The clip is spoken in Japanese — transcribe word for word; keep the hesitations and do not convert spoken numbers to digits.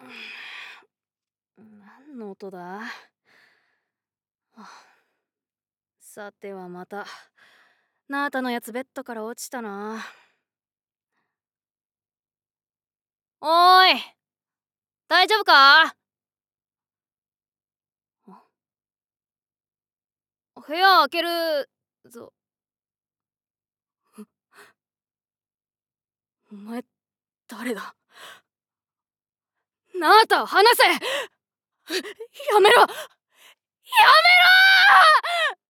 何の音だ？さてはまたナータのやつベッドから落ちたな。おーい、大丈夫か？部屋開けるぞ。お前誰だ？ナータ、離せ！やめろ！やめろー！